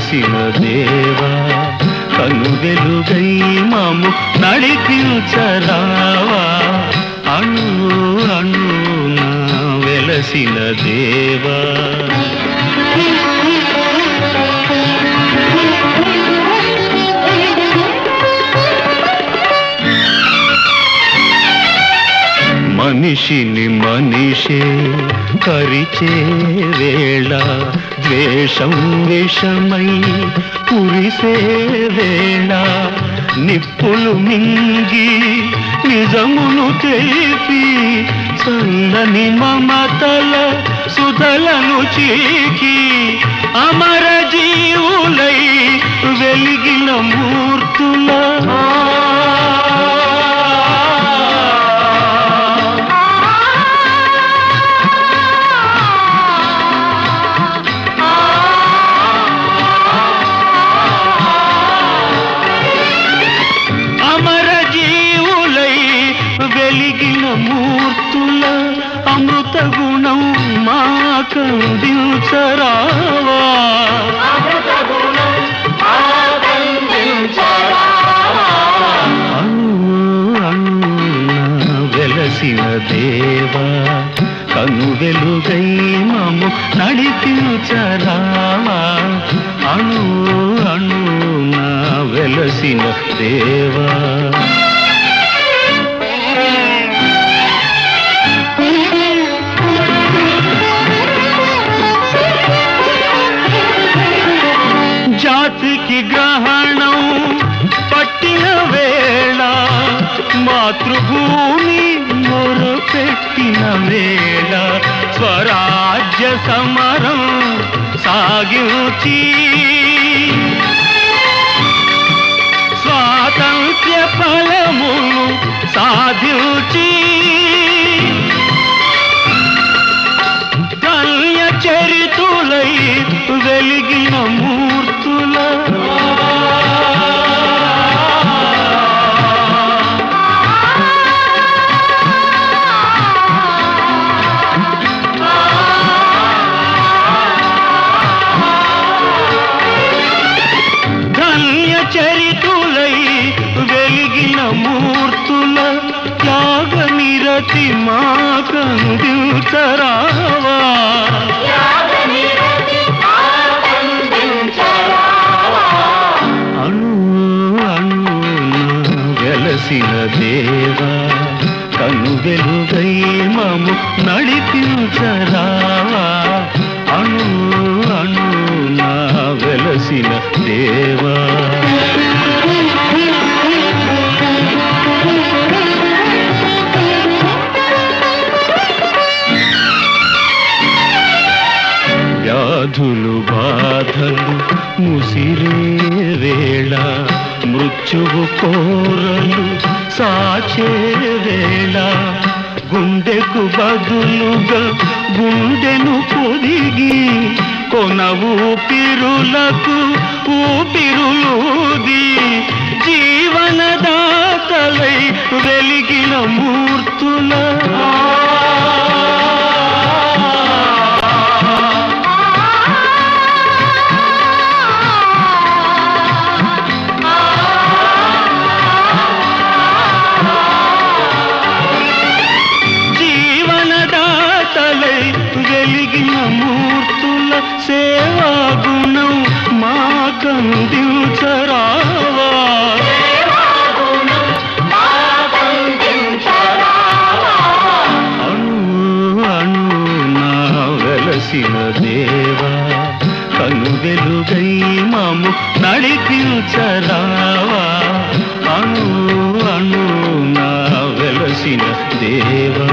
వెలసిన దేవా కను వెలుగై మాము నడిపించరావా అణు అణున వెలసిన దేవా. మనిషిని మనిషే కరిచే వేళ ద్వేషం విషమై కురిసే వేళ నిప్పులు మింగి నిజమును తెలిపి చల్లని మమతల సుధలను చీకి అమర జీవులై వెలిగిన మూర్తుల వెలిగిన మూర్తుల అమృత గుణం మాకందించరావా అణున వెలసిన దేవా కను వెలుగై మము నడిపించరావా అణు అణున వెలసిన దేవా. జాతికి గ్రహణం పట్టిన వేళ మాతృభూమి మొరపెట్టిన వేళ స్వరాజ్య సమరం సాగించి స్వాతంత్ర్య ఫలమును సాధించి కల్య చరితులై వెలిగిన మూర్తుల ధన్య చరితులై వెలిగిన మూర్తుల త్యాగ నిరతి మాకందించరావా వెలసిన దేవా కను వెలుగై మము నడిపించరావా అణు అణున వెలసిన దేవా. వ్యాధులు బాధలు ముసిరే వేళ మృత్యువు కోరలు సాచే వేళ గుండెకు బదులుగా గుండెను పొదిగి కొన ఊపిరులకు ఊపిరులూది జీవనదాతలై వెలిగిన మూర్తుల వెలిగిన మూర్తుల సేవా గుణం మాకందించరావా అణు అణున వెలసిన దేవా కను వెలుగై మము నడిపించరావా అణు అణున వెలసిన దేవా.